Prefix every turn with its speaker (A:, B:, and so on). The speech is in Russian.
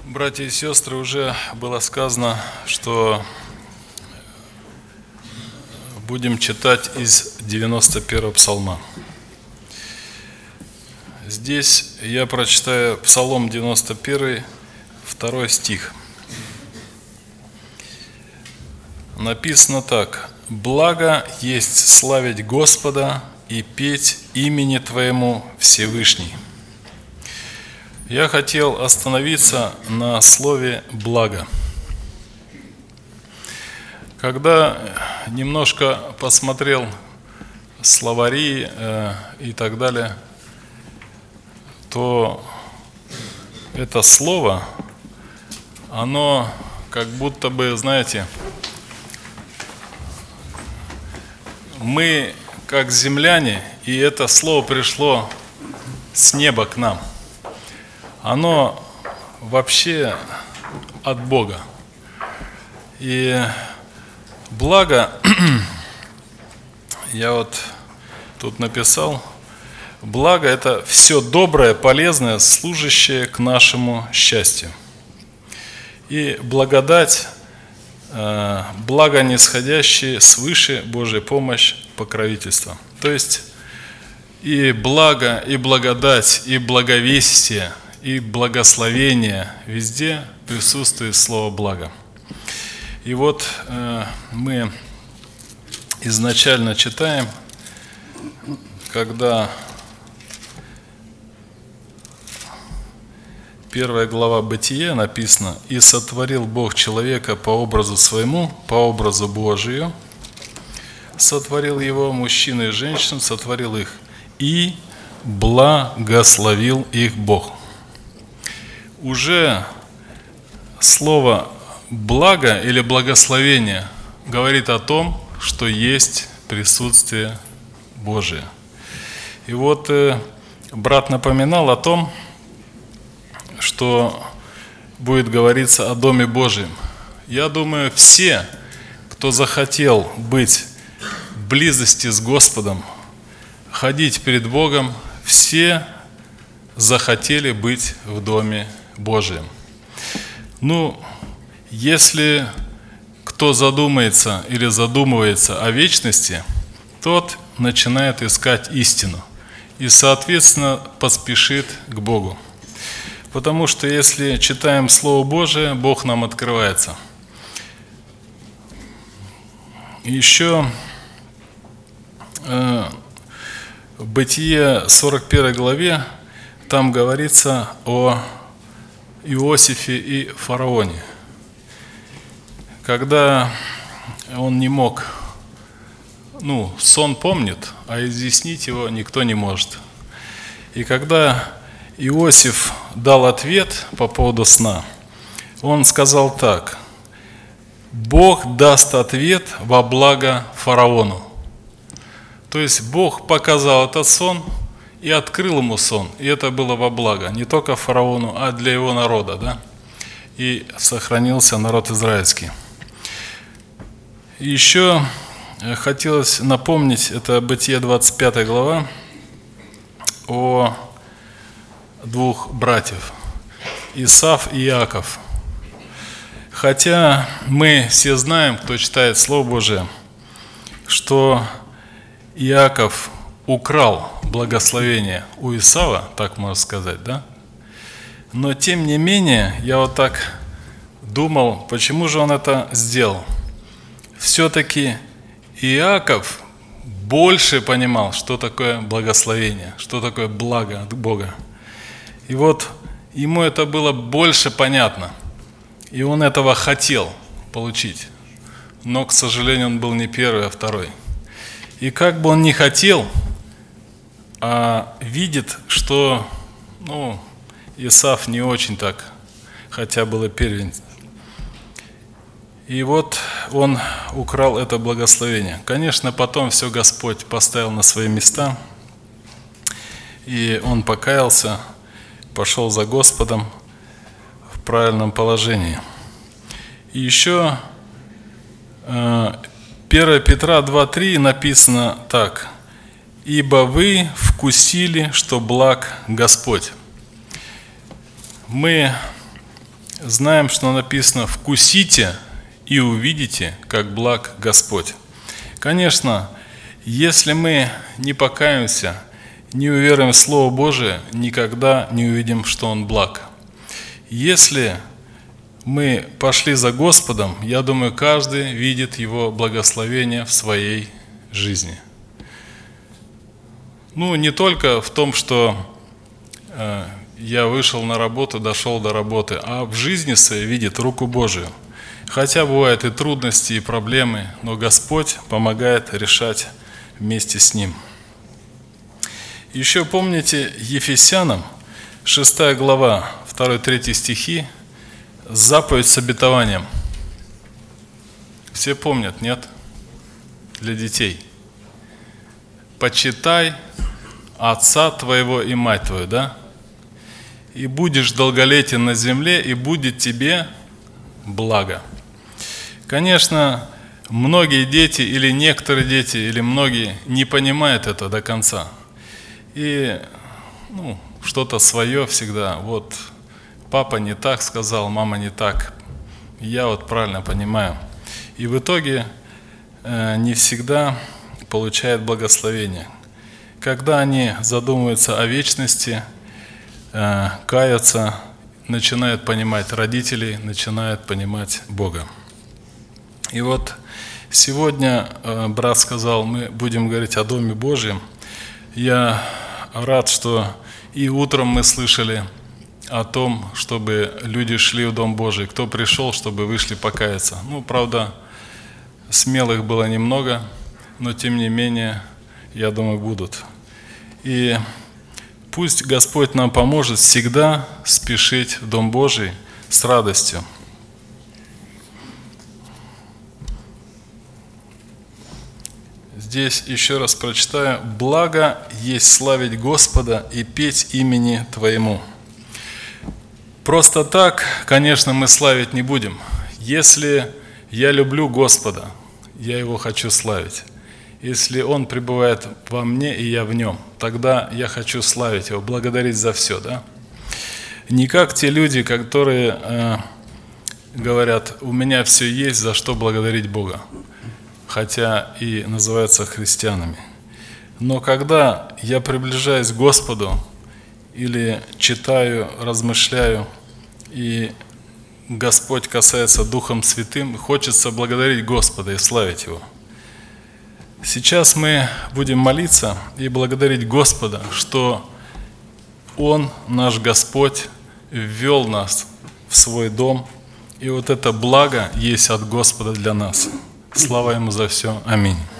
A: Братья и сестры, уже было сказано, что будем читать из 91-го псалма. Здесь я прочитаю Псалом 91, 2 стих. Написано так: «Благо есть славить Господа и петь имени Твоему Всевышний». Я хотел остановиться на слове «благо». Когда немножко посмотрел словари и так далее, то это слово, оно как будто бы, знаете, мы как земляне, и это слово пришло с неба к нам. Оно вообще от Бога. И благо, я вот тут написал, благо – это все доброе, полезное, служащее к нашему счастью. И благодать, благо нисходящее свыше, Божья помощь, покровительство. То есть и благо, и благодать, и благовестие, и благословение, везде присутствует слово «благо». И вот мы изначально читаем, когда 1 глава Бытия написано: «И сотворил Бог человека по образу своему, по образу Божию, сотворил его, мужчину и женщину, сотворил их, и благословил их Бог». Уже слово «благо» или «благословение» говорит о том, что есть присутствие Божие. И вот брат напоминал о том, что будет говориться о Доме Божьем. Я думаю, все, кто захотел быть в близости с Господом, ходить перед Богом, все захотели быть в Доме Божьем. Ну, если кто задумается или задумывается о вечности, тот начинает искать истину и, соответственно, поспешит к Богу. Потому что если читаем Слово Божие, Бог нам открывается. Еще в Бытие 41 главе там говорится о Иосифе и фараоне. Когда он не мог, сон помнит, а изъяснить его никто не может. И когда Иосиф дал ответ по поводу сна, он сказал так: «Бог даст ответ во благо фараону». То есть Бог показал этот сон и открыл ему сон, и это было во благо не только фараону, а для его народа, да? И сохранился народ израильский. И еще хотелось напомнить, это Бытие 25 глава, о двух братьев, Исав и Иаков. Хотя мы все знаем, кто читает Слово Божие, что Иаков украл благословение у Исава, так можно сказать, да? Но тем не менее, я вот так думал, почему же он это сделал? Все-таки Иаков больше понимал, что такое благословение, что такое благо от Бога. И вот ему это было больше понятно, и он этого хотел получить. Но, к сожалению, он был не первый, а второй. И как бы он ни хотел, а видит, что Исав не очень так, хотя был и первенец. И вот он украл это благословение. Конечно, потом все Господь поставил на свои места, и он покаялся, пошел за Господом в правильном положении. И еще 1 Петра 2:3 написано так: «Ибо вы вкусили, что благ Господь». Мы знаем, что написано: «Вкусите и увидите, как благ Господь». Конечно, если мы не покаемся, не уверуем в Слово Божие, никогда не увидим, что Он благ. Если мы пошли за Господом, я думаю, каждый видит Его благословение в своей жизни. Не только в том, что я вышел на работу, дошел до работы, а в жизни своей видит руку Божию. Хотя бывают и трудности, и проблемы, но Господь помогает решать вместе с Ним. Еще помните Ефесянам, 6 глава, 2-3 стихи, заповедь с обетованием. Все помнят, нет? Для детей. «Почитай отца твоего и мать твою», да? «И будешь долголетен на земле, и будет тебе благо». Конечно, многие дети, или некоторые дети, или многие не понимают это до конца. И что-то свое всегда. Вот папа не так сказал, мама не так. Я правильно понимаю. И в итоге не всегда получают благословение. Когда они задумываются о вечности, каются, начинают понимать родителей, начинают понимать Бога. И сегодня брат сказал, мы будем говорить о Доме Божьем. Я рад, что и утром мы слышали о том, чтобы люди шли в Дом Божий. Кто пришел, чтобы вышли покаяться. Правда, смелых было немного, но тем не менее, я думаю, будут. И пусть Господь нам поможет всегда спешить в Дом Божий с радостью. Здесь еще раз прочитаю. «Благо есть славить Господа и петь имени Твоему». Просто так, конечно, мы славить не будем. Если я люблю Господа, я Его хочу славить. Если Он пребывает во мне и я в Нем, тогда я хочу славить Его, благодарить за все, да? Не как те люди, которые говорят, у меня все есть, за что благодарить Бога, хотя и называются христианами. Но когда я приближаюсь к Господу, или читаю, размышляю, и Господь касается Духом Святым, хочется благодарить Господа и славить Его. Сейчас мы будем молиться и благодарить Господа, что Он, наш Господь, ввел нас в свой дом, и это благо есть от Господа для нас. Слава Ему за все. Аминь.